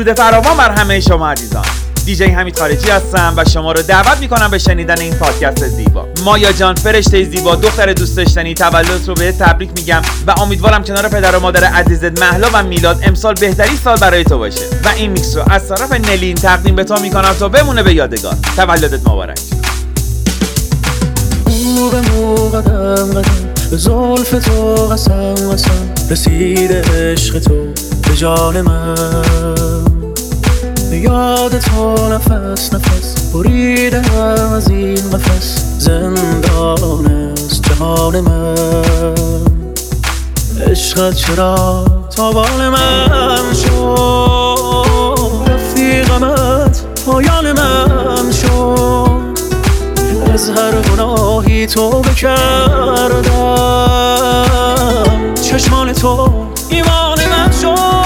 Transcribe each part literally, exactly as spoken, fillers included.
درود فراوان بر همه شما عزیزان. دیجی حمید خارجی هستم و شما رو دعوت میکنم به شنیدن این پادکست زیبا. مایا جان فرشته زیبا، دختر دوست داشتنی، تولدت رو بهت تبریک میگم و امیدوارم کنار پدر و مادر عزیزت مهلا و میلاد امسال بهترین سال برای تو باشه و این میکس رو از طرف نلین تقدیم به تو میکنم تا بمونه به یادگار. تولدت مبارک. مو به مو قدم قدم به زلف تو قسم قسم رسیده عشق تو به جان من، یاد تو نفس نفس بریدم از این قفس، زندان است جهان من. عشقت چرا تاوان من شد، رفیقمت پایان من شد، از هر گناهی توبه کردم، چشمان تو ایمان من شد.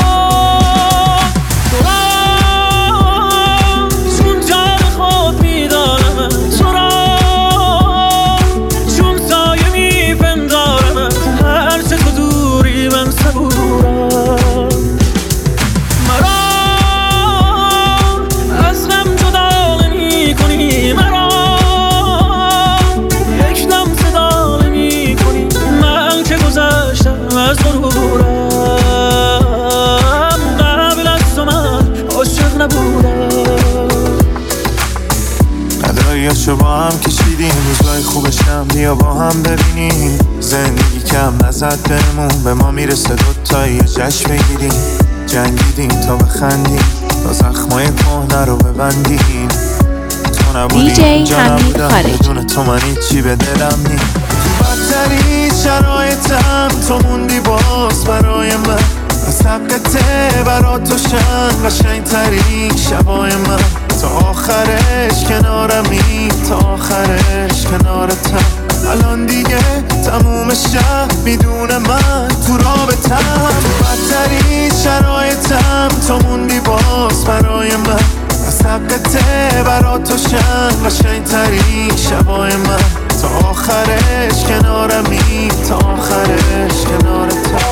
چو با هم کشیدیم روزای خوبشم، بیا با هم ببینیم زندگی کم نزد بهمون، به ما میرسه دوتایی یه جشن بگیریم، جنگیدیم تا بخندیم تا زخمای کهنه رو ببندیم. تو نبودی اینجا نبودم، بدون تو من هیچی به دلم نی. تو بدترین شرایطم تو موندی باز برای من، از حقته برا تو شن قشنگ ترین شبای من، تا آخرش کنارمی تا آخرش کنارتم. الان دیگه تموم شب میدونه من تو رابطم، تو بدترین شرایطم تو موندی باز برای من، از حقته برا تو شن قشنگ ترین شبای من، تا آخرش کنارمی تا آخرش کنارتم.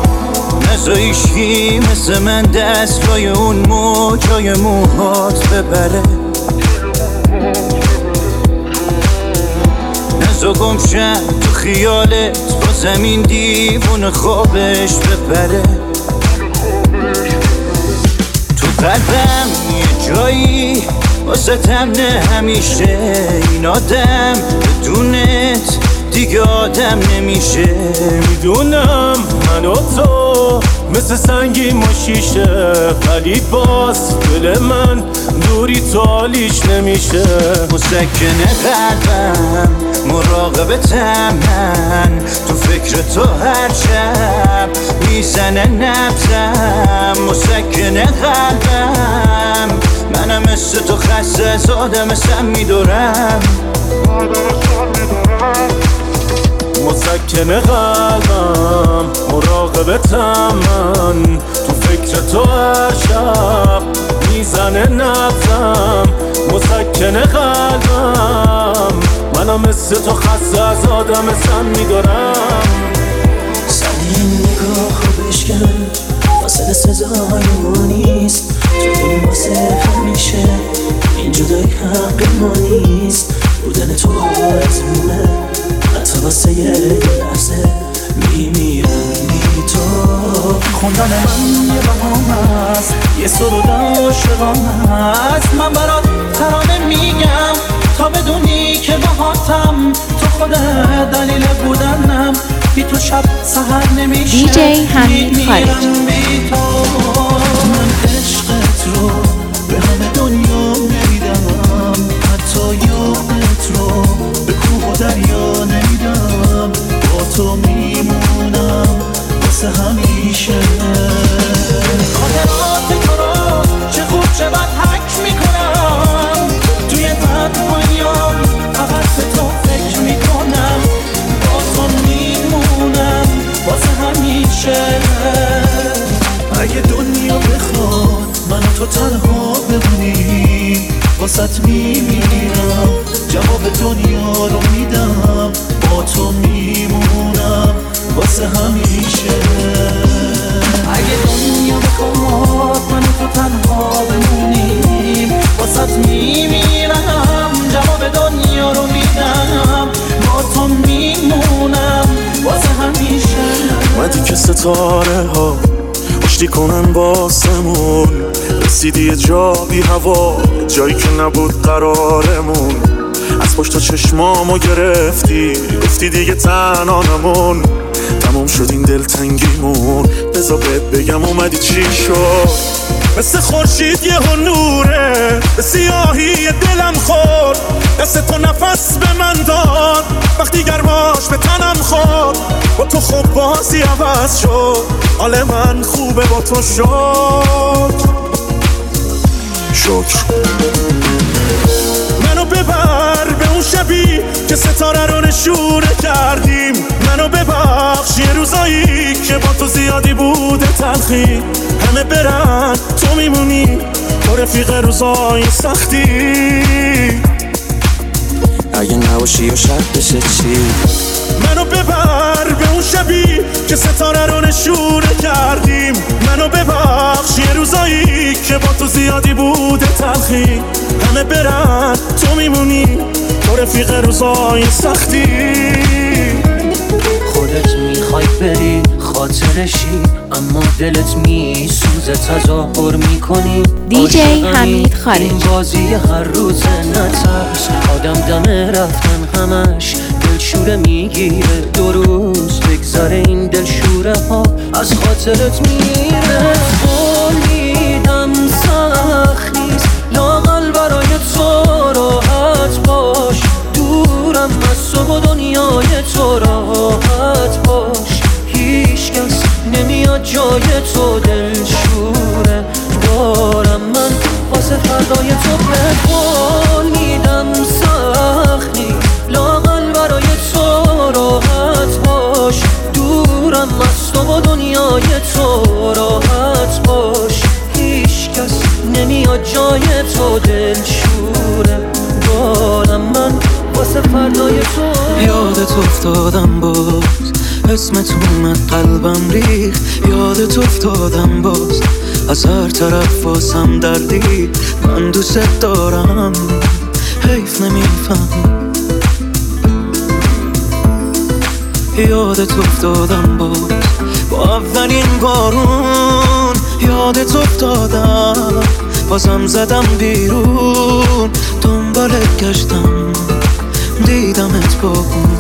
نزایشی مثل من دست روی اون موجای موهات ببره، نزا گمشم تو خیالت با زمین دیوون خوابش ببره. تو قلبم یه جایی واسطم نه همیشه، این آدم بدونت دیگه آدم نمیشه. میدونم من و تو مثل سنگی ما شیشه، ولی باز دل من دوری تو حالیش نمیشه. مسکن قلبم مراقبتم من، تو فکر تو هر شب میزنه نبزم. مسکن قلبم منم مثل تو خسته از آدم سم میدارم. مسکن قلبم مراقبتم من، تو فکر تو هر شب میزنه نبزم. مسکن قلبم منم مثل تو خسته از آدم سم میدارم. سری این نگاه رو بشکن، فاصله سزای ما نیست، تو دل واسه همیشه این جدای حق ما نیست. بودن تو آرزومه، حتی واسه یه لحظه میمیرم بی تو. خوندن من یه بهانه است، یه سرود عاشقانه است. من برات ترانه میگم تا بدونی که باهاتم، تو خودت دلیل بودنم، بی تو شب سحر نمیشه. دیجی حمید خارجی. من عشقت رو به همه دنیا نمیدم، حتی یادت رو به کوه و دریا نمیدم. با تو میمونم واسه همیشه. خاطرات تو رو چه خوب چه بد حک میکنم، توی بد دنیا فقط به تو فکر میکنم. با تو میمونم واسه همیشه. اگه دنیا بخواد من تو تنها بمونی، واسط میمیرم، جواب دنیا رو میدم. با تو میمونم واسه همیشه. اگه دنیا بخواد من تو تنها ستاره ها آشتی کنن باسمون. رسیدی یه جا بی هوا، جایی که نبود قرارمون. از پشت چشمامو گرفتی، گفتی دیگه تنها نمون. تمام شد این دلتنگیمون، بذار بهت بگم اومدی چی شد. مثل خورشید یه ها نوره، به سیاهی دلم خورد. دست تو نفس به من داد، وقتی گرماش به تنم خورد. با تو خوب بازی عوض شد، حال من خوبه با تو شد. شکر منو ببر به اون شبی که ستاره رو نشونه کردیم. منو ببخش یه روزایی که با تو زیادی بوده تلخی. همه برن تو میمونی، تو رفیق روزای سختی. اگه نباشی و شب بشه چی؟ منو ببر به اون شبی که ستاره رو نشونه کردیم. منو ببخش یه روزایی که با تو زیادی بوده تلخی. همه برن تو میمونی، تو رفیق روزای سختی. خودت میخوای بری خاطرشی، اما دلت میسوزه تظاهر میکنی. دیجی حمید خارجی. این بازی هر روز نترس، آدم دم رفتن همش دلشوره میگیره. دو روز بگذره این دلشوره ها از خاطرت میره. بولیدم سخت نیست لااقل برای تو راحت باش. دورم از تو و دنیای تو راحت باش. هیچ کس نمیاد جای تو دلشوره دارم من واسه فردای تو. به قول میدم سخت نیست لااقل برای تو راحت باش. دورم از تو و دنیای تو راحت باش. هیچ کس نمیاد جای تو دلشوره دارم من واسه فردای تو. یادت افتادم باز، اسمت اومد قلبم ریخ. یادت افتادم باز، از هر طرف واسم دردی. من دوست دارم حیف نمیفهم. یادت افتادم باز با اولین بارون. یادت افتادم بازم زدم بیرون. دنبالت گشتم دیدمت با اون.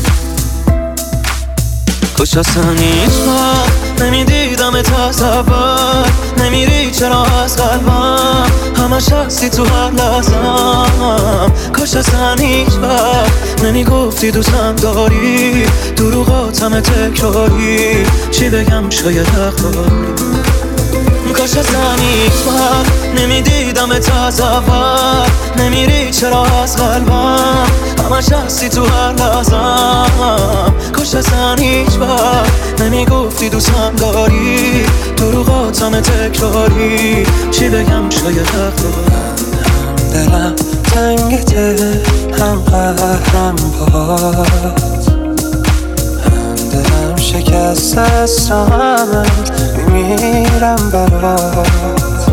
کاش اصلا هیچ وقت نمیدیدمت از اول. نمیری چرا از قلبم، همش هستی تو هر لحظم. کاش اصلا هیچ وقت نمیگفتی دوستم داری. دروغات همه تکراری، چی بگم شاید حق داری. کاش اصلا هیچ وقت نمیدیدمت از اول. نمیری چرا از قلبم، همش هستی تو هر لحظم. کاش اصلا هیچ وقت نمیگفتی دوستم داری. دروغات همه تکراری، چی بگم شاید حق داری. هم دلم تنگته هم قهرم باز. هم دلم شکست است و همه میمیرم برات.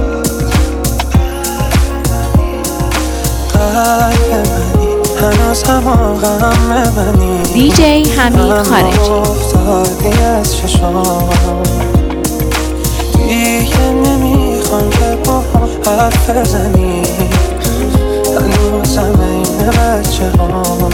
قلب منی هنوز همه غم منی. دیجی حمید خارجی. افتادی از چشام دیگه نمیخوام که با هم حرف بزنی. هنوزم این بچه هم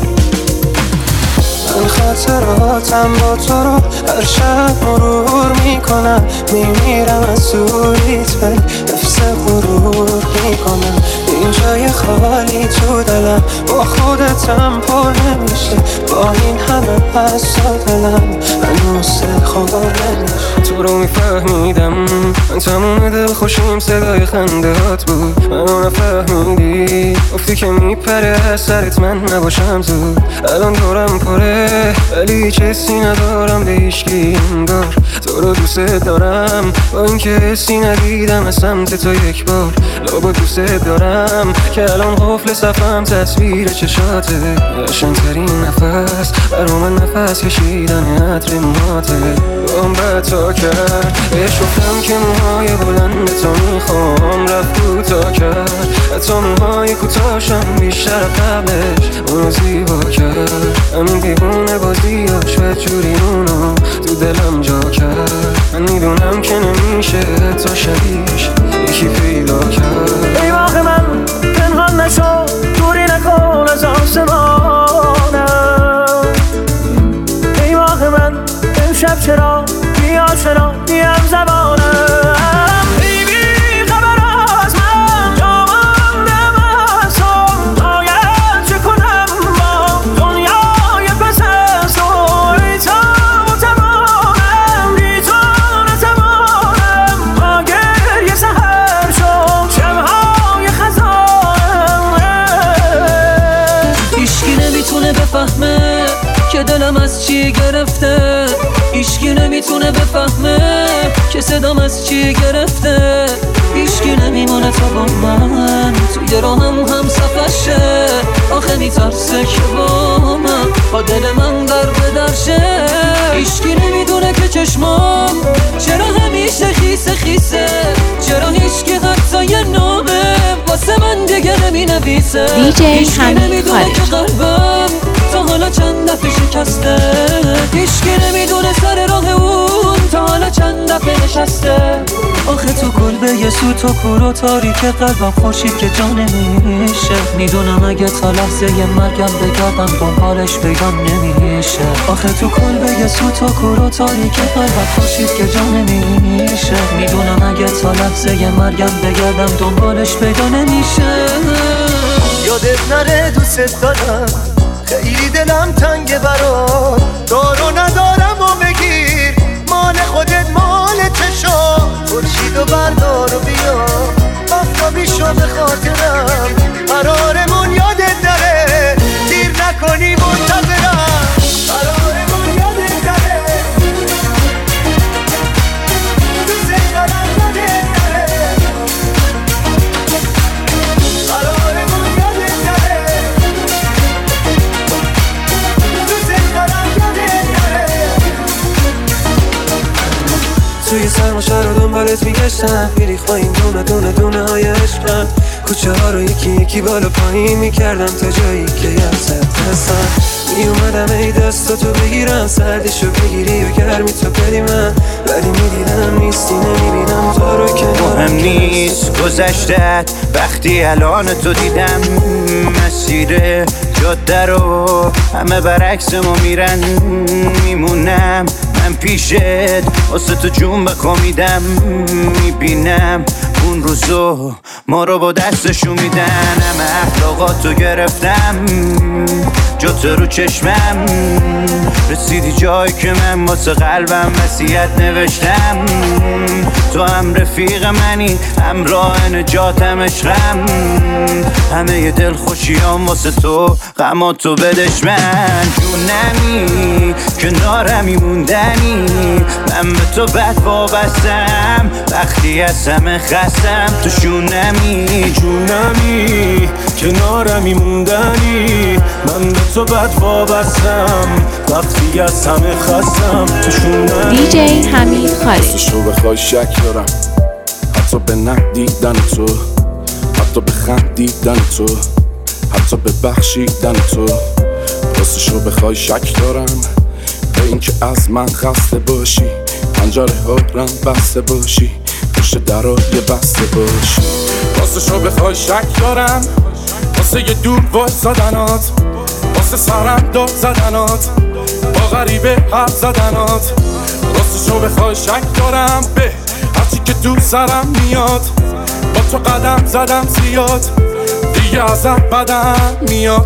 من خاطراتم با تو رو هر شب مرور میکنم. میمیرم از سوریت ولی حفظ غرور میکنم. این جای خالی تو دلم با خودتم پر نمیشه. با این همه از دلم هنوز خور نمیشه. تو رو میفهمیدم من تموم دل خوشیم صدای خندهات بود. منو نفهمیدی گفتی که میپره از سرت من نباشم زود. الان دورم پره ولی هیچ حسی ندارم به هیچکی انگار. تو رو دوست دارم با اینکه حسی ندیدم از سمت تو یک بار. لابا دوست دارم بودم که الان قفل صفم تصویر چشاته. قشنگ‌ترین نفس برا من نفس کشیدن عطر موهاته. عمر تا کرد بهش گفتم که موهای بلند تو میخوام، رفت کوتا کرد حتی موهای کوتاهشم بیشتر قبلش اونو زیبا کرد. همین دیوونه بازیاش و جوری اونو تو دلم جا کرد. من میدونم که نمیشه تا شبیش یکی پیدا کرد. ای واقع من پنهان نشو، دوری نکن از آسمانم. ای واقع من امشب چرا بیا چرا بیم زبانم. ای بی خبر از من جا ماندم از تو، باید چه کنم با دنیای پس از تو. ای تا متمانم بی تو نتوانم، با گریه سحر شد شبهای خزانم. هیچکی نمیتونه بفهمه که دلم از چی گرفته. هیچکی نمیتونه بفهمه که صدام از چی گرفته. هیچکی نمیمونه تا با من توی راهم هم صفشه. آخه میترسه که با من با دل من در بدرشه. هیچکی نمیدونه که چشمام چرا همیشه خیسه خیسه. چرا هیچکی حتی یه نامه واسه من دیگه نمی نویسه. دیجی حمید که قلبم تا حالا چند دفعه شکسته. هیچکی نمیدونه سر راه اون تا حالا چند دفعه نشسته. آخه تو کلبه یه سو تو کور و تاریک قلبم خورشید که جا نمیشه. میدونم اگه تا لحظه یه مرگم بگردم دنبالش بگم نمیشه. آخه تو کلبه یه سو تو کور و تاریک قلبم خورشید که جا نمیشه. میدونم اگه تا لحظه یه مرگم بگردم دنبالش بگم نمیشه. یادت نره دوست دارم، خیلی دلم تنگه برات. دارو ندارم و بگیر مال خودت مال چشا. خورشید و بردار و بیا آفتابی شو به خاطرم. قرارمون یادت نره دیر نکنی منتظرم. قرارمون یادت نره دوست دارم یادت نره. قرارمون یادت نره توی سرما شهر رو دنبالت میگشتم. میریخ با این دونه دونه دونه های عشقم. کوچه ها رو یکی یکی بالا پایین میکردم تا جایی که یرزد دستم. میومدم ای دستاتو بگیرم، سردشو بگیری و گرمی تو بدی من. ولی میدیدم نیستی نمیبینم تو رو که مهم نیست گذشتت وقتی الان تو دیدم. مسیر جاده رو همه برعکس ما میرن. میمونم من پیشت واسه تو جون بکن میدم. میبینم اون روزو ما رو با دستشو میدن. همه اخلاقاتو گرفتم جات رو چشمم. رسیدی جایی که من واسه قلبم وصیت نوشتم. تو هم رفیق منی همراه نجاتم عشقم. همه ی دل خوشیام واسه تو غماتو بدش من. جونمی کنارمی موندنی من به تو بد وابستم. وقتی از همه خستم تو شونمی. جونمی کنارمی موندنی من به تو بد وابستم. وقتی از همه خستم تو شونمی. دیجی حمید خارجی. رو بخوای شک دارم حتی به ندیدن تو، حتی به خندیدن تو، حتی به بخشیدن تو. راستش رو بخوای شک دارم به این که از من خسته باشی. پنجره ها رم بسته باشی، پشت درای بسته باشی. راستش رو بخوای شک دارم واسه یه دور وای زدنات، واسه سرم داد زدنات، با غریبه حرف زدنات. راستش رو بخوای شک دارم به هرچی که دور سرم میاد. با تو قدم زدم زیاد دیگه ازم بدم میاد.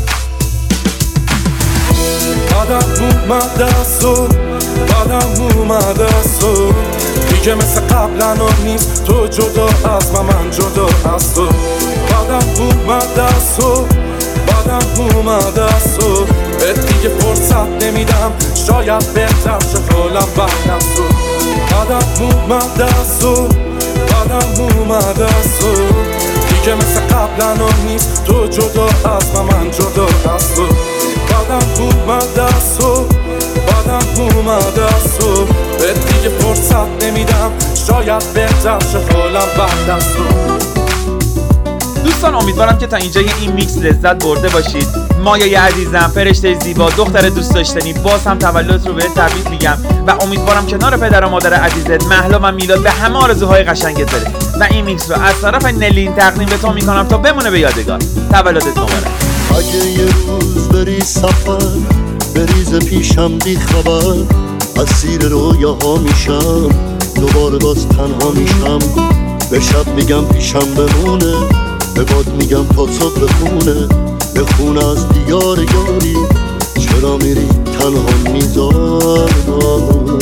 بعدم اومده از تو، بعدم اومده از تو. دیگه مثل قبلا نیست تو جدا از من، من جدا از تو. بعدم اومده از تو، بعدم اومده از تو. بهت دیگه فرصت نمیدم شاید بهتر شد حالم بعد از تو. بعدم اومده از تو، بعدم اومده از تو. دیگه مثل قبلا نیست، تو جدا از و من جدا از تو. بعدم اومد از تو، بعدم اومد از تو، به دیگه فرصت نمیدم، شاید بهتر شه حالم بعد از تو. دوستان امیدوارم که تا اینجای این میکس لذت برده باشید. مایای عزیزم، فرشته زیبا، دختر دوست داشتنی، باز هم تولدت رو بهت تبریک میگم و امیدوارم کنار پدر و مادر عزیزت مهلا و میلاد به همه آرزوهای قشنگت برسه و این میکس رو از طرف نلین تقدیم به تو میکنم تا بمونه به یادگار. تولدت مبارک. اگه یه روز بری سفر بریز پیشم بی خبر، از زیر رویاها میشم دوباره باز تنها میشم. به شب میگم پیشم بمونه، به باد میگم تا صبح بخونه، بخونه از دیار یاری، چرا میری تنها میذارم.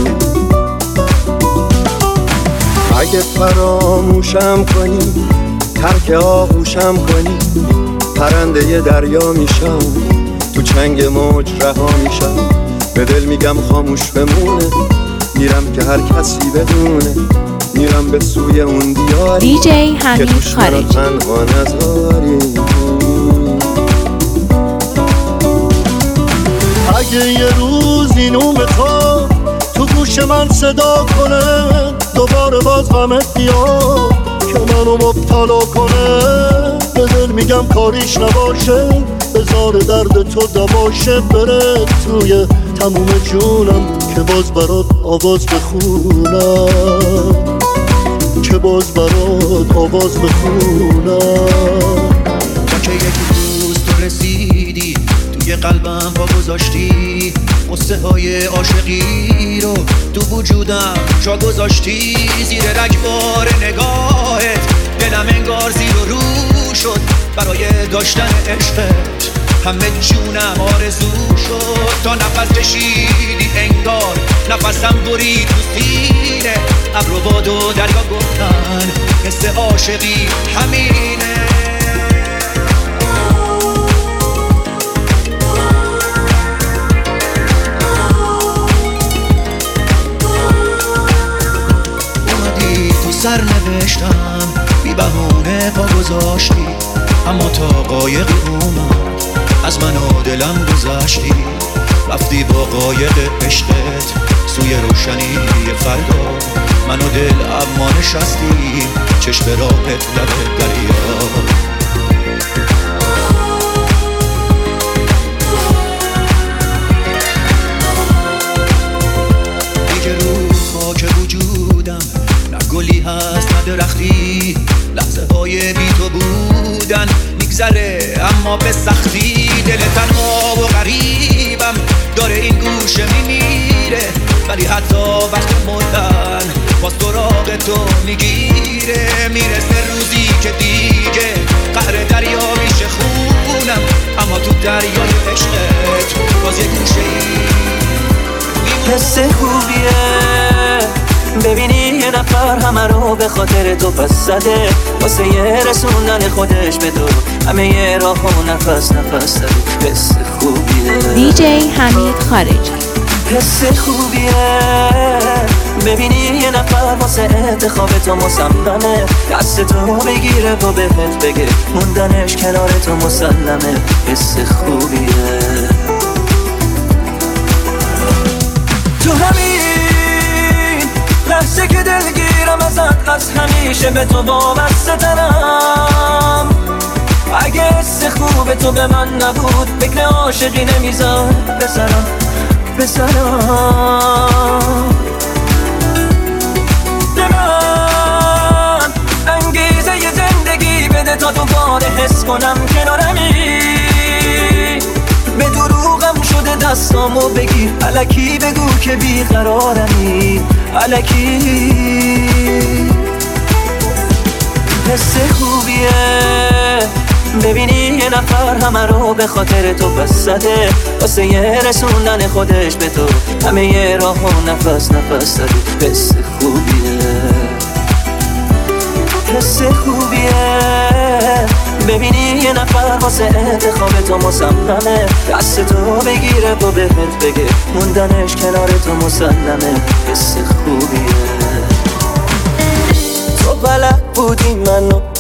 اگه فراموشم کنی، ترک آغوشم کنی، پرنده دریا میشم، تو چنگ موج رها میشم. به دل میگم خاموش بمونه، میرم که هر کسی بدونه، میرم به سوی اون دیاری دی جی حمید خارجی. تنها نذاری. اگه یه روز این اوم تو تو گوش من صدا کنه، دوباره باز غمت بیاد که منو مبتلا کنه، به دل میگم کاریش نباشه، بذار درد تو دواشه، بره توی تموم جونم که باز برات آواز بخونم، که باز برات آواز بخونم. تا که یک روز تو رسیدی توی قلبم پا گذاشتی، قصه های عاشقی رو تو وجودم جا گذاشتی. زیر رگبار نگاهت دلم انگار زیر و رو شد برای داشتن عشقت، همه جونم آرزو شد. تا نفس کشیدی انگار نفسم برید تو سینه، ابر و باد و دریا گفتن حس عاشقی همینه. اومدی تو سر نوشتم بی بهونه پا گذاشتی، اما تا قایق اومد از من و دلم گذشتی. رفتی با قایق عشقت سوی روشنی فردا، من و دل اما نشستی چشم راهت لب دریا. دیگه رو خاک وجودم نه گلی هست نه درختی، لحظه های بی تو بودن میگذره اما به سختی. دل تنها و غریبم داره این گوشه میمیره، ولی حتی وقت مردن باز سراغ تو میگیره. میرسه روزی که دیگه قهر دریا میشه خونم، اما تو دریای عشقت باز یه گوشه ای حس خوبیه ببینی یه نفر همه رو به خاطر تو پس زده، واسه یه رسوندن خودش به تو همه یه راه و نفس نفس زده. حس خوبیه دی جی حمید خارجی. حس خوبیه ببینی یه نفر واسه انتخاب تو مصممه، دست تو بگیره و بهت بگه موندنش کنار تو مسلمه. حس خوبیه تو همین لحظه که دلگیرم ازت، از همیشه به تو وابسته ترم. اگه حس خوب تو به من نبود فکر عاشقی نمیذار بسرم بسرم. به من انگیزه ی زندگی بده تا دوباره حس کنم کنارمی. به دروغم شده دستامو بگیر، الکی بگو که بیقرارمی، الکی. حس خوبیه ببینی یه نفر همه رو به خاطر تو پس زده، واسه یه رسوندن خودش به تو همه یه راه و نفس نفس زده. حس خوبیه حس خوبیه ببینی یه نفر واسه انتخاب تو مصممه، دست تو بگیره و بهت بگه موندنش کنار تو مسلمه. حس خوبیه تو بلد بودی منو همه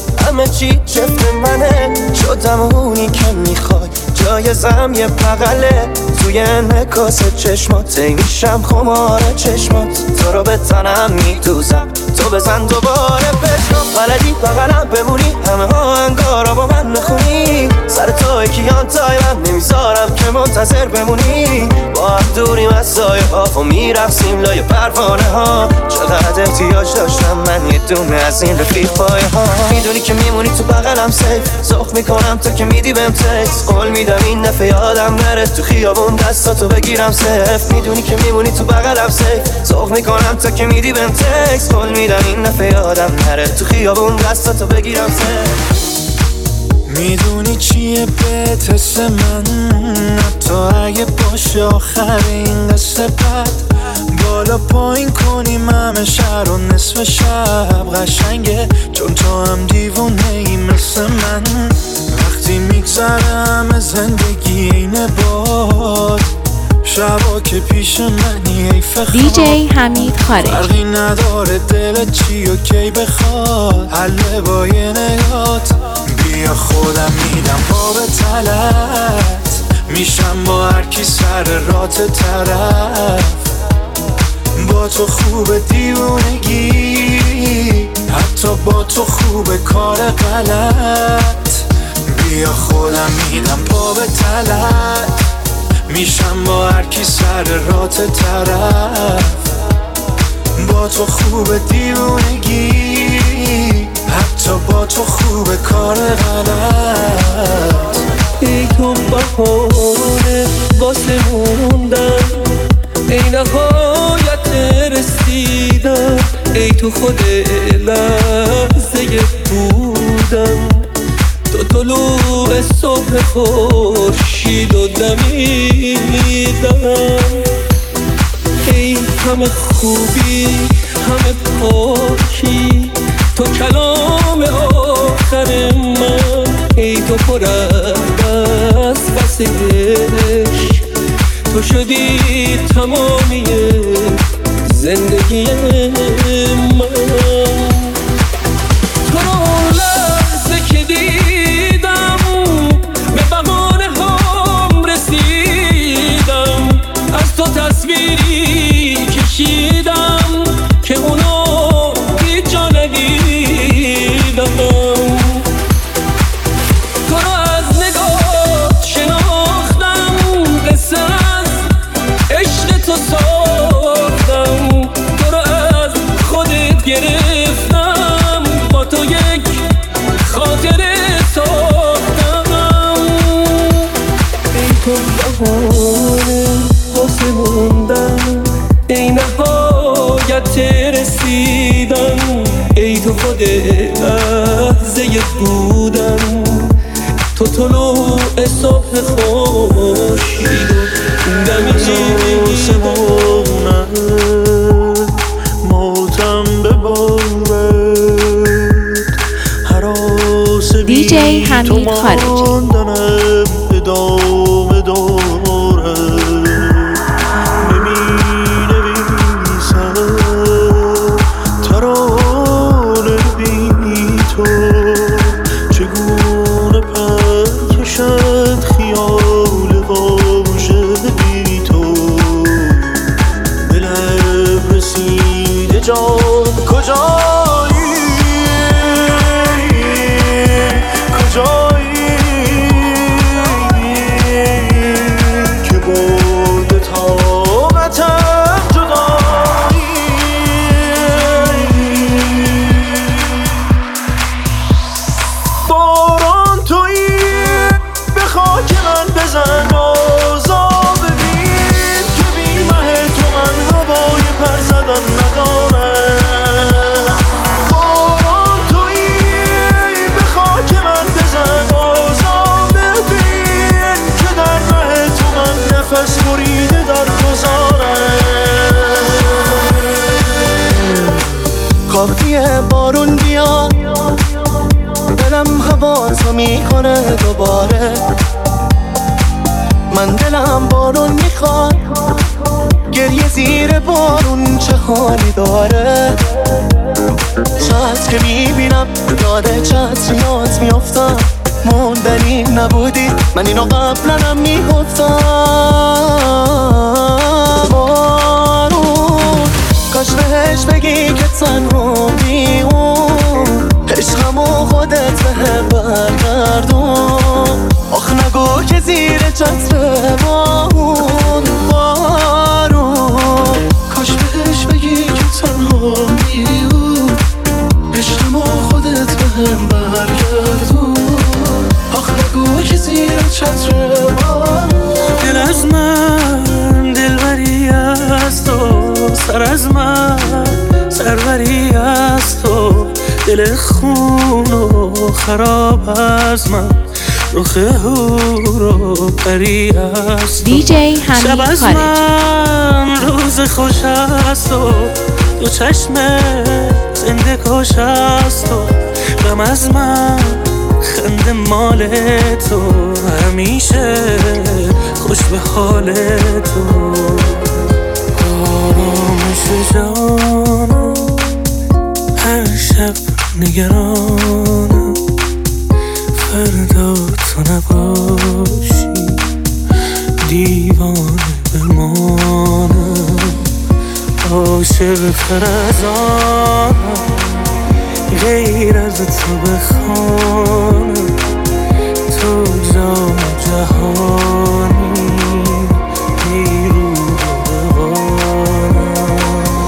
همه چی جفت منه، شدم اونی که میخوای، جایزم یه بغله توی انعکاس چشمات، میشم خمار چشمات، تو رو به تنم میدوزم، تو بزن دوباره بشنم، بلدی بغلم بمونی، همه ها انگارا با من نخونی، سر تو کیان تای من نمیذارم که منتظر بمونی، با هم دوریم از سایه ها و میرقصیم لای پروانه ها، چقدر احتیاج داشتم من یه دونه از این رفیق پایه ها، میدونی که میمونی تو بغلم سیف، سخ میکنم تا که میدی بهم تکس، قول میدم این دفعه یادم نره تو خیابون دستاتو بگیرم سف، میدونی که میمونی تو بغلم سیف، سخ میکنم تا که میدی بهم تکس، قول میدم این دفعه یادم نره تو خیابون دستاتو بگیرم سف. میدونی چیه بهت حس من، حتی اگه باشه آخر این قصه بد، بالا پایین کنیم همه شهر و نصف شب قشنگه، چون تو هم دیوونه ای مثل من، وقتی میگذره همه زندگی اینه باد، شبا که پیش منی ای فخار، دی جی حمید خارجی، فرقی نداره دلت چی و کی بخواد، حله با یه نگات، بیا خودم میدم پا به تلت، میشم با هر کی سر رات طرف، با تو خوبه دیوونگی، حتی با تو خوبه کار غلط، بیا خودم میدم پا به تلت، میشم با هر کی سر رات طرف، با تو خوبه دیوونگی، حتی با تو خوبه کار غلط. ای تو بهانه واسه موندن، ای نهایت رسیدن، ای تو خود لحظه بودن، تو طلوع صبح خورشید و دمیدن، ای همه خوبی همه پاکی، تو کلام آخر من، ای تو پر از بسش، تو شدی تمامی زندگی من، تو رو لحظه که دیدم به بهانه هم رسیدم، از تو تصویری کشیدم که اونو هیچ جا ندیدم، تو رو از نگاه شناختم، قصه از عشق تو ساختم، تو رو از خودت گرفتم، با تو یک خاطره ساختم، ای تو بهانه واسه موندن، ای نهایت رسیدن، ای تو خود لحظه بودن، تو طلوع صبح خورشید و دمیدن، ماتم ببارد، هراس دی جی حمید خارجی، ماندنم ادامه داره، نمی‌نویسم ترانه بی تو، چگونه پر کشد خیال واژه بی تو، به لب رسیده جان کجایی، کجایی که برده طاقتم جدایی، باران تویی به خاک من بزن، آزاد ببین که بی مه تو من هوای پر زدن ندارم، باران تویی به خاک من بزن، آزاد ببین که در مه تو من نفس بریده در گذارم، کافیه بارون بیاد، دلم هوازو میکنه دوباره، من دلم بارون میخواد، گریه زیر بارون چه حالی داره، چت که میبینم یاد چت نبودی من اینو قبلا هم میگفتم. بارون کاش بهش بگی که تنها میمون، عشقمو خودت به هم برگردون. آخ نگو که زیر چتر بارون. بارون کاش بهش بگی که تنها میمون، عشقمو خودت به هم برگردون. آخ نگو که زیر چتر بارون. دل از من دلبری از تو، سر از من سروری از تو، دل خون و خراب از من، رخ هور و پری از تو. دیجی شب حمید از خارجی. من روز خوش از تو، دو چشم زنده کش از تو. غم از من خنده مال تو، همیشه خوش به حال تو. آرامش جانم هر شب نگرانم، فردا تو نباشی دیوانه بمانم. عاشق تر از آنم غیر از تو بخوانم، تو جان جهانی نیرو ببانم.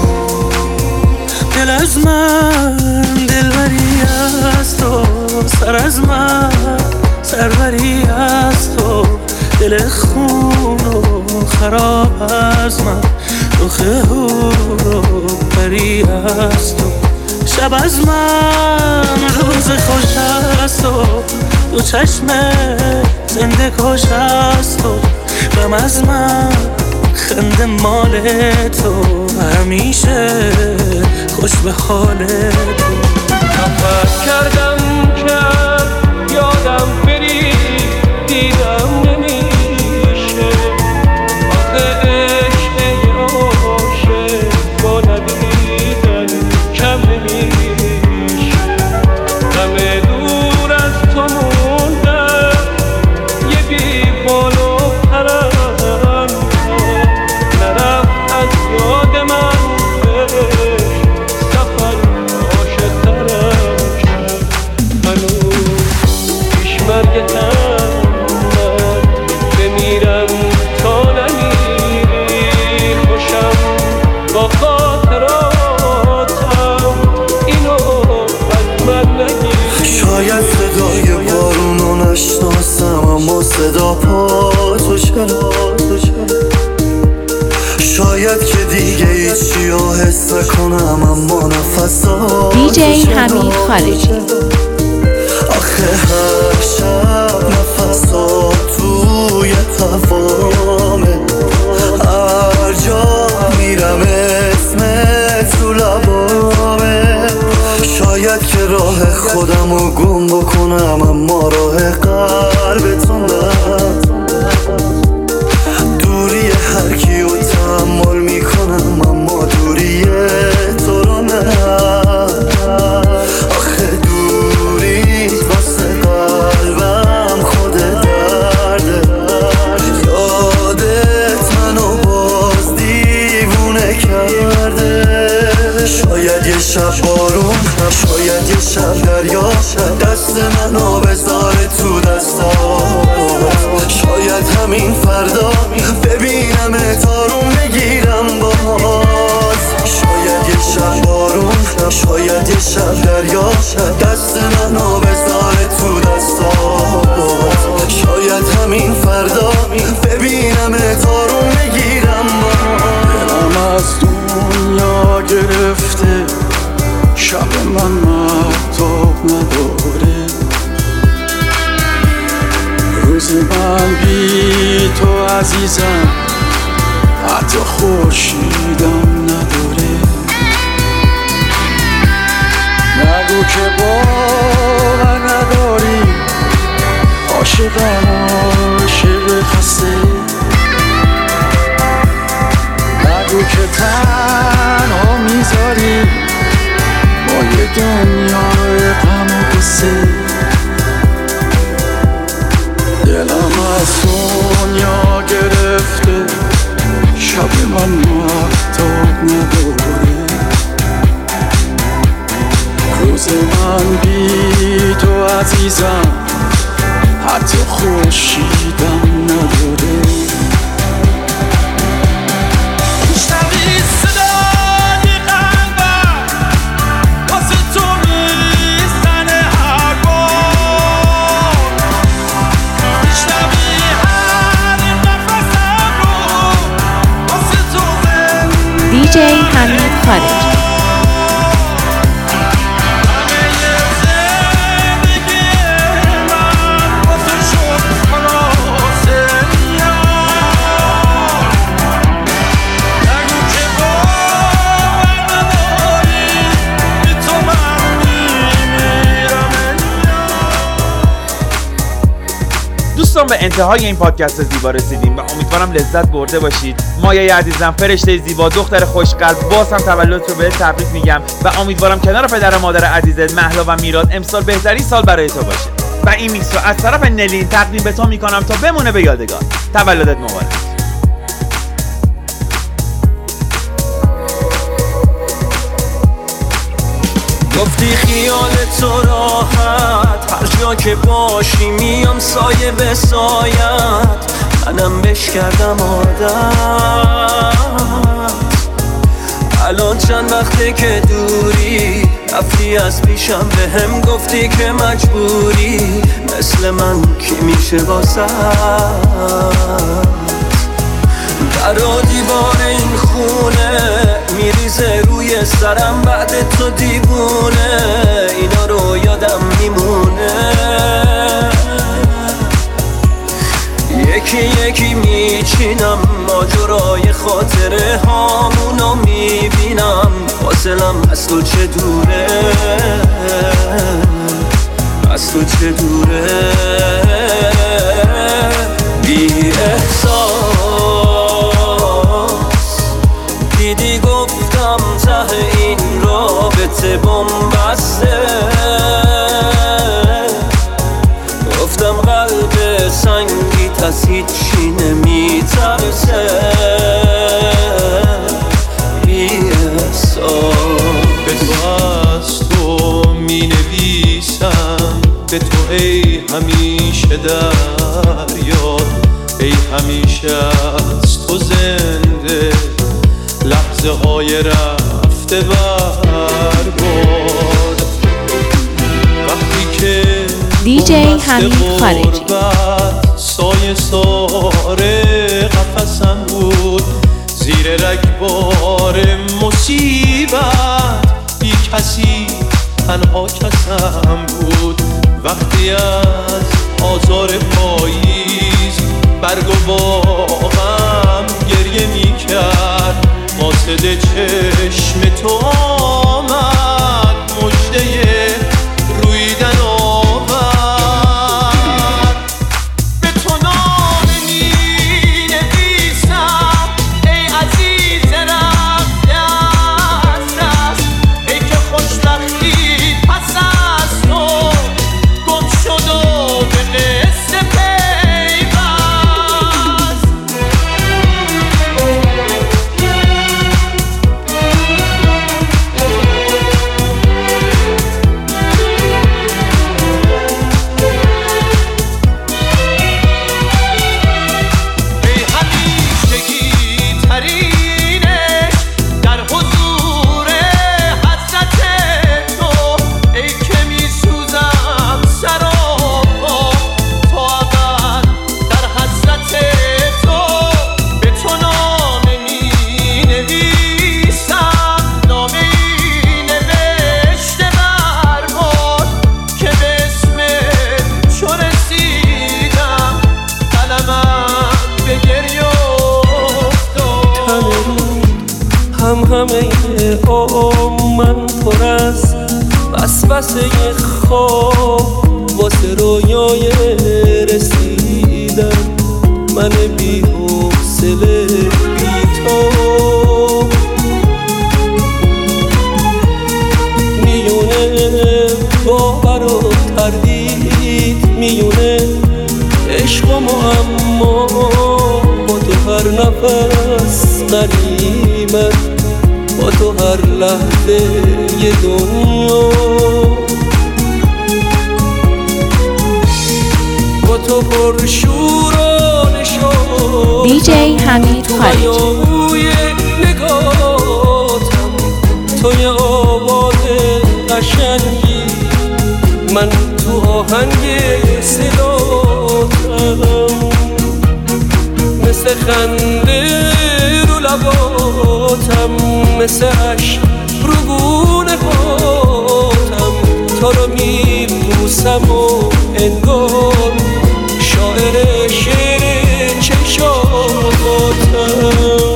دل از من دلبری از تو، سر از من سروری از تو، دل خون و خراب از من، رخ هور و پری از تو. شب از من روز خوش از تو، دو چشم زنده کش از تو. غم از من خنده مال تو، همیشه خوش به حال تو. نفر کردم که یادم بری، دیدم نمیشه. آخه عشق عاشق با ندیدن کم نمیشه. غم دور از تو موندم یه بی بال و پرم، نرفت از یاد من بهش سفر عاشق ترم کرد. هنوز پیش مرگتم من بمیرم تا نمیری، خوشم با خاطراتم اینو از من نگیر. شاید صدای بارونو نشناسم اما صدا پاتو شناسم. شاید که دیگه هیچیو حس نکنم اما نفساتو دیجی حمید خارجی. آخه هر شب نفسات توی تفامه، هر جا میرم اسمت تو لبامه. شاید که راه خودمو گم بکنم اما راه قلبتون نه. دوری هر کیو تحمل میکنم اما دوری تو رو نه. آخه دوری واسه قلبم خود درده، یادت منو باز دیوونه کرده. شاید یه شب بارون، شاید یه شب دریا دست منو بذاره تو دستات. شاید همین فردا ببینم تارون بگیرم باز. شاید یه شب بارون، شاید یه شب دریا دست منو بذاره تو دستات. شاید همین فردا ببینم تارون بگیرم باز. دلم از دنیا گرفته، شب من مهتاب نداره. روز من بی تو عزیزم حتی خورشیدم نداره. نگو که باور نداری، عاشقم عاشق خسته. نگو که تنها میذاری با یه دنیای غم و قصه. از دنیا گرفته شب من مفتاب نداره روز من بی تو عزیزم حتی خورشیدم نداره شبی صدای قلبم واسه تو میزنه هر بار شبی هر نفسم رو واسه تو زندگی دیجی حمید خارجی. دوستان به انتهای این پادکست زیبا رسیدیم و امیدوارم لذت برده باشید. مایه عزیزم، فرشته زیبا، دختر خوشقلب، باز هم تولدت رو بهت تبریک میگم و امیدوارم کنار پدر و مادر عزیزت مهلا و میراد امسال بهترین سال برای تو باشه. و این میکس رو از طرف نلین تقدیم به تو میکنم تا بمونه به یادگار. تولدت مبارک. گفتی خیال تو راحت هر جا که باشی میام سایه به سایت منم بش کردم عادت الان چند وقته که دوری رفتی از پیشم به هم گفتی که مجبوری مثل من کی میشه واسه درا دیوار این خونه میریزه روی سرم بعد تو دیوونه اینا رو یادم میمونه یکی یکی میچینم ماجرای خاطره هامونو میبینم فاصلم از تو چه دوره از تو چه دوره بی احساس دیدی گفتم ته این رابطه بنبسته گفتم قلب سنگیت از هیچی نمیترسه بی احساس به تو از تو می نویسم به تو ای همیشه در یاد ای همیشه از تو زنده لحظه های رفته برباد وقتی که دیجی حمید خارجی سایه ساره قفسم بود زیر رگبار مصیبت بی کسی تنها کسم بود وقتی از آزار پاییز برگ و باغم گریه می کرد قاصد چشم تو آمد مژده رویدن آورد به تو نامه می نویسم ای عزیز رفته از دست ای که خوشبختی پس از تو گم شد و به قصد پیوست هم همه عمر من پر از وسوسه خواب واسه رویای رسیدن من بی حوصله بی تو میونه باور و تردید میونه عشقم و اما با تو هر نفس قریبم، با تو هر لحظه یه دنیا، با تو پر شور و نشاط دیجی حمید خارجی. نگاتم توی آواز قشنگی، من تو آهنگ صداتم، مثل خنده رو لباتم، مثل عشق رو گونه هاتم، تا رو میبوسم و انگار شاعر شعر چشاتم.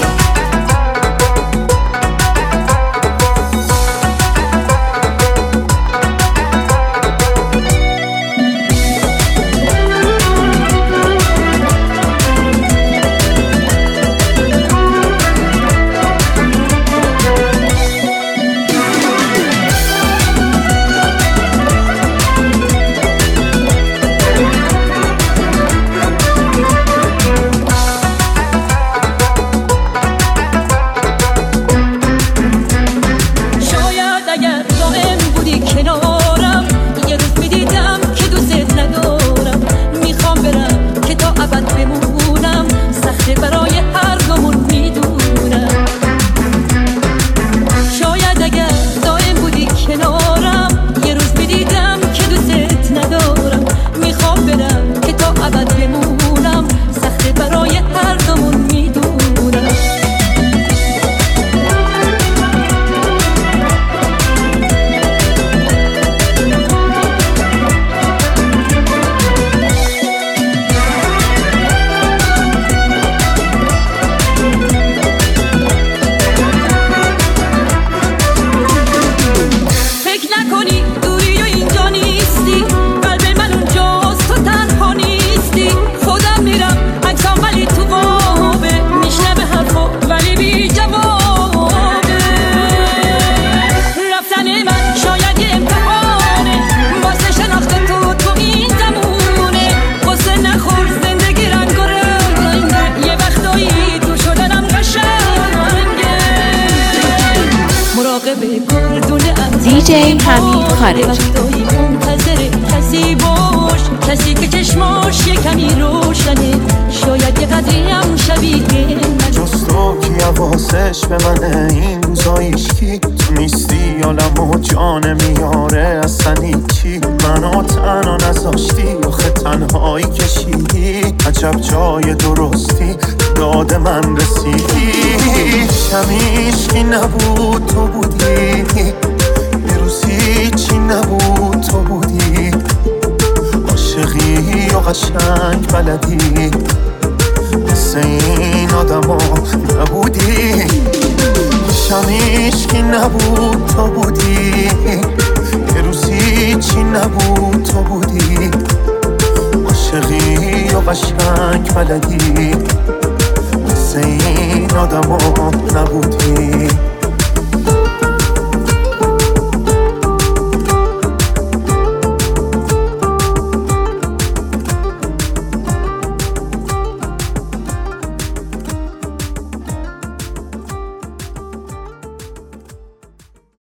دیجی حمید خارجی. کسی باش، کسی که چشماش یه کمی روشنه، شاید یه قدری هم شبیه من، جز تو کی حواسش به منه این روزا هیچکی، تو نیستی عالمو جان میاره اصلا هیچی، منو تنها نذاشتی آخه تنهایی کشیدی، عجب جای درستی داد من رسیدی، شمیش کی نبود تو بودی، یه روزی چی نبود تو بودی، عاشقی و قشنگ بلدی، مثل این آدم ها نبودی، شمیش کی نبود تو بودی، یه روزی چی نبود تو بودی، عاشقی و قشنگ بلدی، مثل این آدم ها نبودی.